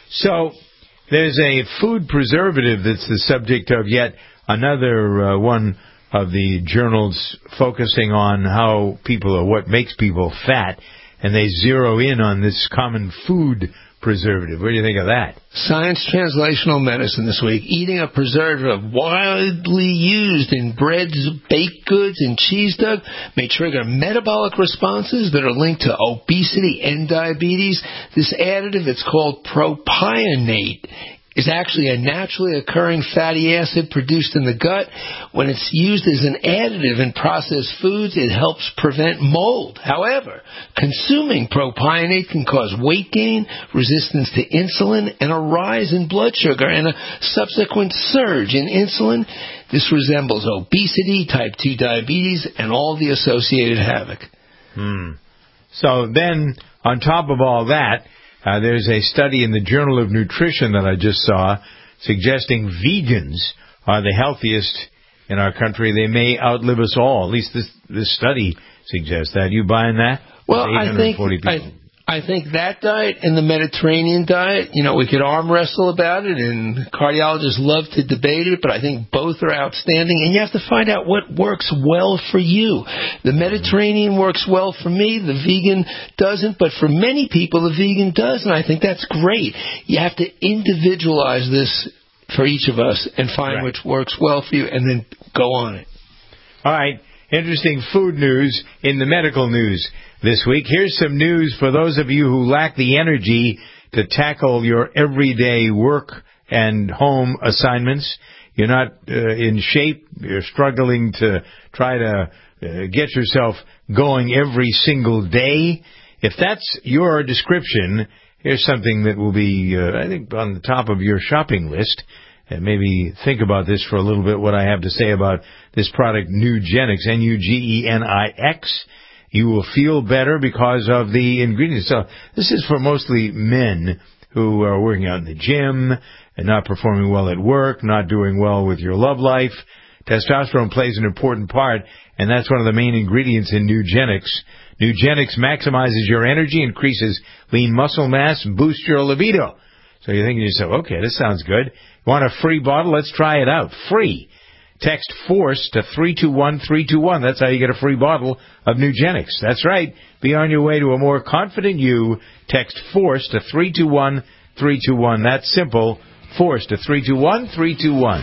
So there's a food preservative that's the subject of yet another uh, one of the journals focusing on how people or what makes people fat, and they zero in on this common food preservative. What do you think of that? Science Translational Medicine this week. Eating a preservative widely used in breads, baked goods, and cheese, Doug, may trigger metabolic responses that are linked to obesity and diabetes. This additive, it's called propionate, is actually a naturally occurring fatty acid produced in the gut. When it's used as an additive in processed foods, it helps prevent mold. However, consuming propionate can cause weight gain, resistance to insulin, and a rise in blood sugar and a subsequent surge in insulin. This resembles obesity, type two diabetes, and all the associated havoc. Hmm. So then, on top of all that, Uh, there's a study in the Journal of Nutrition that I just saw suggesting vegans are the healthiest in our country. They may outlive us all. At least this this study suggests that. You buying that? Well, I think I, I think that diet and the Mediterranean diet, you know, we could arm wrestle about it, and cardiologists love to debate it, but I think both are outstanding, and you have to find out what works well for you. The Mediterranean works well for me, the vegan doesn't, but for many people, the vegan does, and I think that's great. You have to individualize this for each of us and find right. which works well for you, and then go on it. All right. Interesting food news in the medical news this week. Here's some news for those of you who lack the energy to tackle your everyday work and home assignments. You're not uh, in shape. You're struggling to try to uh, get yourself going every single day. If that's your description, here's something that will be, uh, I think, on the top of your shopping list. And maybe think about this for a little bit, what I have to say about this product, Nugenix, N U G E N I X. You will feel better because of the ingredients. So this is for mostly men who are working out in the gym and not performing well at work, not doing well with your love life. Testosterone plays an important part, and that's one of the main ingredients in Nugenix. Nugenix maximizes your energy, increases lean muscle mass, and boosts your libido. So you're thinking to yourself, okay, this sounds good. Want a free bottle? Let's try it out. Free. Text FORCE to three two one three two one. That's how you get a free bottle of Nugenix. That's right. Be on your way to a more confident you. Text FORCE to three two one three two one. That's simple. FORCE to three two one three two one.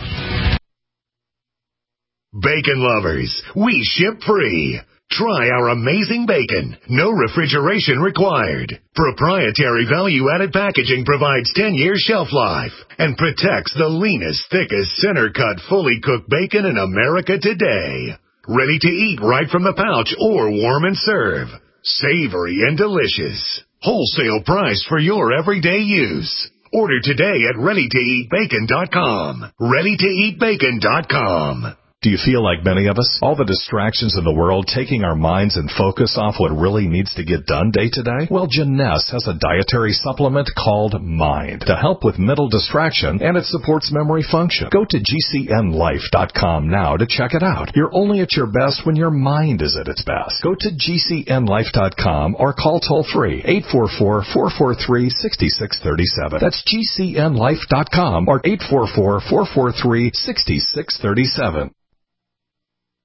Bacon lovers, we ship free. Try our amazing bacon. No refrigeration required. Proprietary value-added packaging provides ten years shelf life and protects the leanest, thickest, center-cut, fully cooked bacon in America today. Ready to eat right from the pouch or warm and serve. Savory and delicious. Wholesale price for your everyday use. Order today at ready to eat bacon dot com. ready to eat bacon dot com. Do you feel like many of us? All the distractions in the world taking our minds and focus off what really needs to get done day to day? Well, Jeunesse has a dietary supplement called Mind to help with mental distraction, and it supports memory function. Go to G C N life dot com now to check it out. You're only at your best when your mind is at its best. Go to G C N life dot com or call toll-free eight four four, four four three, six six three seven. That's G C N life dot com or eight four four, four four three, six six three seven.